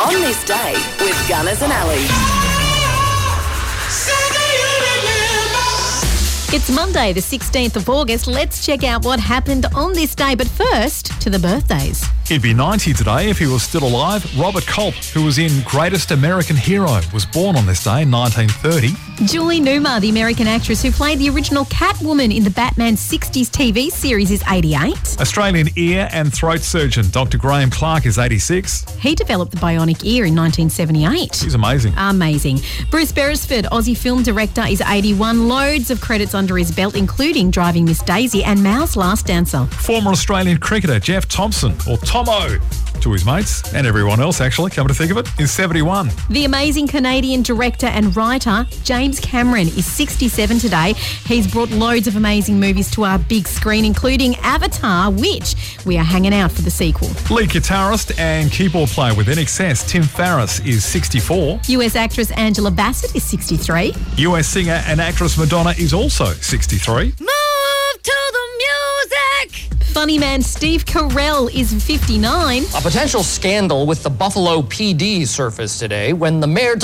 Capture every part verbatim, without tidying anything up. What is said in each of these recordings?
On this day with Gunners and Ali. It's Monday, the sixteenth of August. Let's check out what happened on this day. But first, to the birthdays. He'd be ninety today if he was still alive. Robert Culp, who was in Greatest American Hero, was born on this day in nineteen thirty. Julie Newmar, the American actress who played the original Catwoman in the Batman sixties T V series, is eighty-eight. Australian ear and throat surgeon Doctor Graham Clark is eighty-six. He developed the bionic ear in nineteen seventy-eight. He's amazing. Amazing. Bruce Beresford, Aussie film director, is eighty-one. Loads of credits under his belt, including Driving Miss Daisy and Mao's Last Dancer. Former Australian cricketer Jeff Thompson, or Tomo, to his mates, and everyone else actually, come to think of it, is seventy-one. The amazing Canadian director and writer James Cameron is sixty-seven today. He's brought loads of amazing movies to our big screen, including Avatar, which we are hanging out for the sequel. Lead guitarist and keyboard player with I N X S Tim Farriss is sixty-four. U S actress Angela Bassett is sixty-three. U S singer and actress Madonna is also sixty-three. Move to the music! Funny man Steve Carell is fifty-nine. A potential scandal with the Buffalo P D surfaced today when the mayor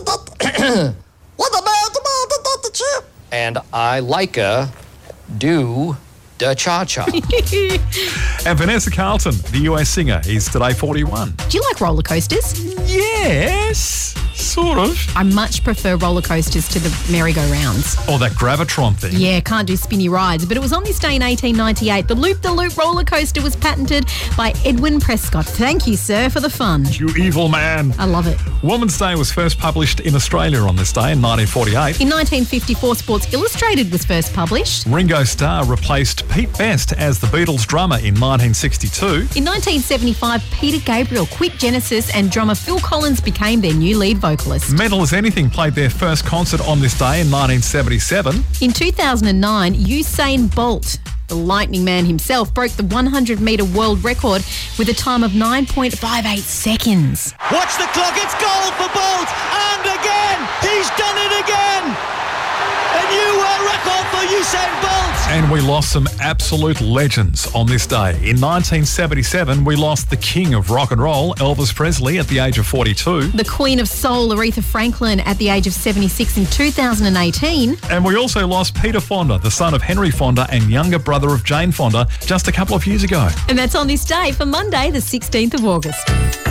and I Leica do da cha-cha. And Vanessa Carlton, the U S singer, is today forty-one. Do you like roller coasters? Yes, sort of. I much prefer roller coasters to the merry-go-rounds. Or that Gravitron thing. Yeah, can't do spinny rides. But it was on this day in eighteen ninety-eight. The Loop-the-Loop roller coaster was patented by Edwin Prescott. Thank you, sir, for the fun. You evil man. I love it. Woman's Day was first published in Australia on this day in nineteen forty-eight. In nineteen fifty-four, Sports Illustrated was first published. Ringo Starr replaced Pete Best as the Beatles drummer in nineteen sixty-two. In nineteen seventy-five, Peter Gabriel quit Genesis and drummer Phil Collins became their new lead vocalist. Mental as Anything played their first concert on this day in nineteen seventy-seven. In two thousand nine, Usain Bolt, the Lightning Man himself, broke the one hundred metre world record with a time of nine point five eight seconds. Watch the clock, it's goal for Bolt, and again, he's done it again! A new world record for Usain Bolt! And we lost some absolute legends on this day. In nineteen seventy-seven, we lost the king of rock and roll, Elvis Presley, at the age of forty-two. The Queen of Soul, Aretha Franklin, at the age of seventy-six in two thousand eighteen. And we also lost Peter Fonda, the son of Henry Fonda and younger brother of Jane Fonda, just a couple of years ago. And that's on this day for Monday, the sixteenth of August.